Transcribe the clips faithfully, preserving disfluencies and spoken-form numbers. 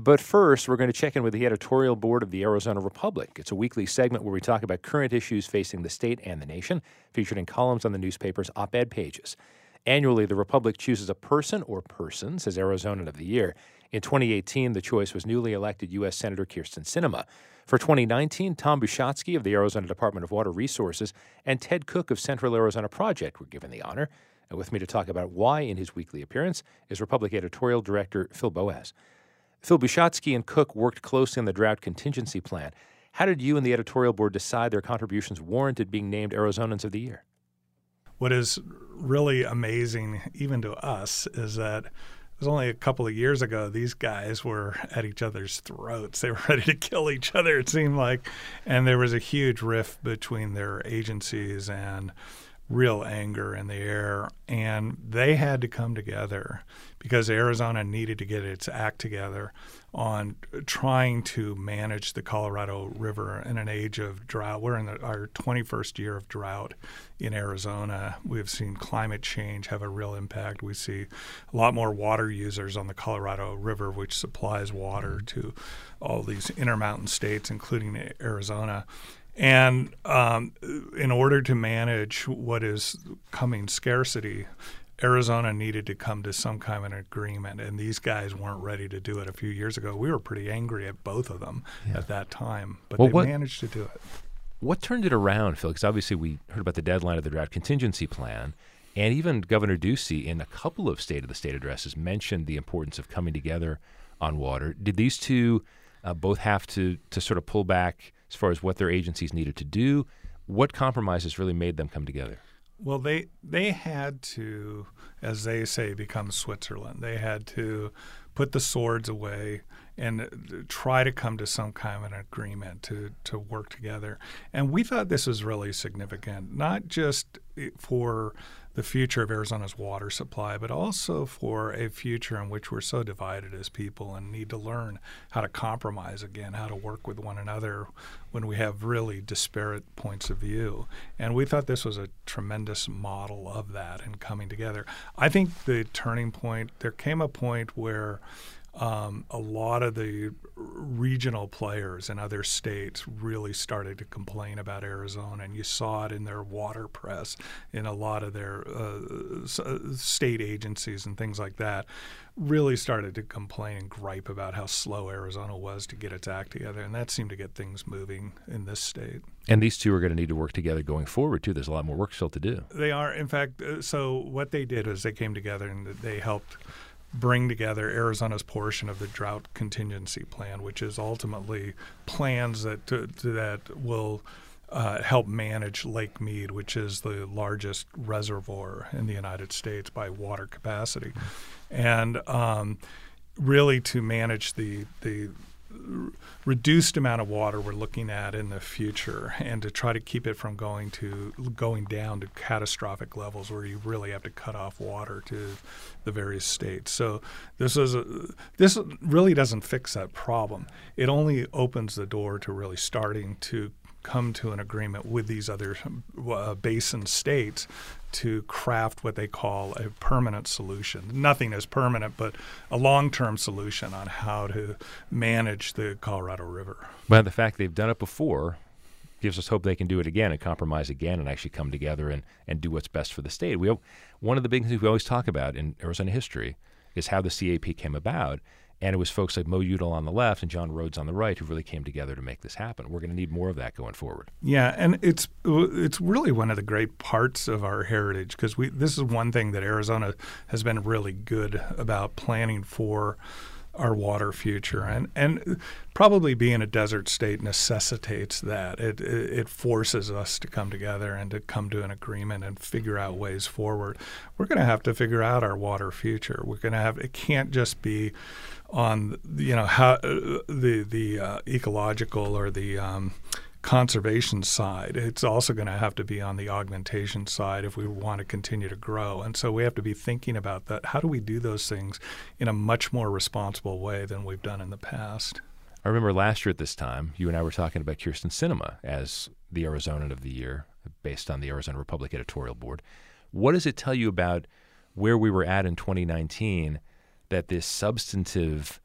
But first, we're going to check in with the editorial board of the Arizona Republic. It's a weekly segment where we talk about current issues facing the state and the nation, featured in columns on the newspaper's op-ed pages. Annually, the Republic chooses a person or persons as Arizonan of the Year. In twenty eighteen, the choice was newly elected U S Senator Kyrsten Sinema. For twenty nineteen, Tom Bushotsky of the Arizona Department of Water Resources and Ted Cook of Central Arizona Project were given the honor. And with me to talk about why in his weekly appearance is Republic editorial director Phil Boas. Phil, Bushotsky and Cook worked closely on the drought contingency plan. How did you and the editorial board decide their contributions warranted being named Arizonans of the Year? What is really amazing, even to us, is that it was only a couple of years ago these guys were at each other's throats. They were ready to kill each other, it seemed like. And there was a huge rift between their agencies and real anger in the air. And they had to come together because Arizona needed to get its act together on trying to manage the Colorado River in an age of drought. We're in the, our twenty-first year of drought in Arizona. We've seen climate change have a real impact. We see a lot more water users on the Colorado River, which supplies water to all these intermountain states, including Arizona. And um, in order to manage what is coming scarcity, Arizona needed to come to some kind of an agreement, and these guys weren't ready to do it a few years ago. We were pretty angry at both of them yeah. at that time, but well, they what, managed to do it. What turned it around, Phil? Because obviously we heard about the deadline of the drought contingency plan, and even Governor Ducey in a couple of State of the State addresses mentioned the importance of coming together on water. Did these two uh, both have to, to sort of pull back as far as what their agencies needed to do? What compromises really made them come together? Well, they they had to, as they say, become Switzerland. They had to put the swords away and try to come to some kind of an agreement to, to work together. And we thought this was really significant, not just for the future of Arizona's water supply, but also for a future in which we're so divided as people and need to learn how to compromise again, how to work with one another when we have really disparate points of view. And we thought this was a tremendous model of that and coming together. I think the turning point, there came a point where Um, a lot of the regional players in other states really started to complain about Arizona, and you saw it in their water press, in a lot of their uh, state agencies and things like that, really started to complain and gripe about how slow Arizona was to get its act together, and that seemed to get things moving in this state. And these two are going to need to work together going forward, too. There's a lot more work still to do. They are. In fact, uh, so what they did was they came together and they helped bring together Arizona's portion of the drought contingency plan, which is ultimately plans that to, to that will uh, help manage Lake Mead, which is the largest reservoir in the United States by water capacity, and um, really to manage the the reduced amount of water we're looking at in the future, and to try to keep it from going to going down to catastrophic levels where you really have to cut off water to the various states. So this is a, this really doesn't fix that problem. It only opens the door to really starting to come to an agreement with these other uh, basin states to craft what they call a permanent solution. Nothing is permanent, but a long-term solution on how to manage the Colorado River. Well, the fact they've done it before gives us hope they can do it again and compromise again and actually come together and, and do what's best for the state. We One of the big things we always talk about in Arizona history is how the C A P came about. And it was folks like Mo Udall on the left and John Rhodes on the right who really came together to make this happen. We're going to need more of that going forward. Yeah, and it's it's really one of the great parts of our heritage, because we this is one thing that Arizona has been really good about planning for our water future, and and probably being a desert state necessitates that. It, it it forces us to come together and to come to an agreement and figure out ways forward. We're going to have to figure out our water future. We're going to have it can't just be on you know how uh, the the uh, ecological or the um, conservation side. It's also going to have to be on the augmentation side if we want to continue to grow. And so we have to be thinking about that. How do we do those things in a much more responsible way than we've done in the past? I remember last year at this time, you and I were talking about Kyrsten Sinema as the Arizonan of the Year based on the Arizona Republic editorial board. What does it tell you about where we were at in twenty nineteen that this substantive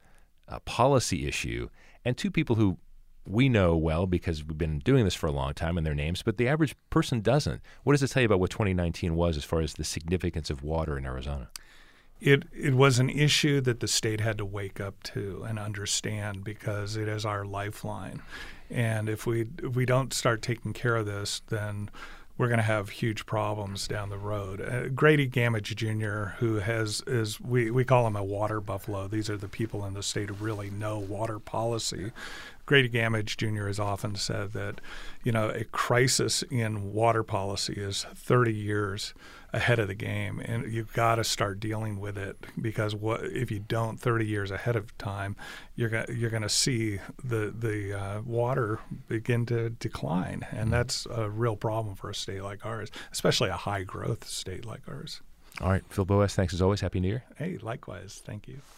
uh, policy issue, and two people who we know well because we've been doing this for a long time, and their names, but the average person doesn't. What does it tell you about what twenty nineteen was as far as the significance of water in Arizona? It it was an issue that the state had to wake up to and understand because it is our lifeline. And if we if we don't start taking care of this, then we're going to have huge problems down the road. Uh, Grady Gamage Junior, who has is we, we call him a water buffalo. These are the people in the state who really know water policy. Grady Gamage Junior has often said that, you know, a crisis in water policy is thirty years ahead of the game, and you've got to start dealing with it because what if you don't thirty years ahead of time, you're going you're going to see the the uh, water begin to decline, and mm-hmm. that's a real problem for a state like ours, especially a high growth state like ours. All right, Phil Boas, thanks as always. Happy New Year. Hey, likewise. Thank you.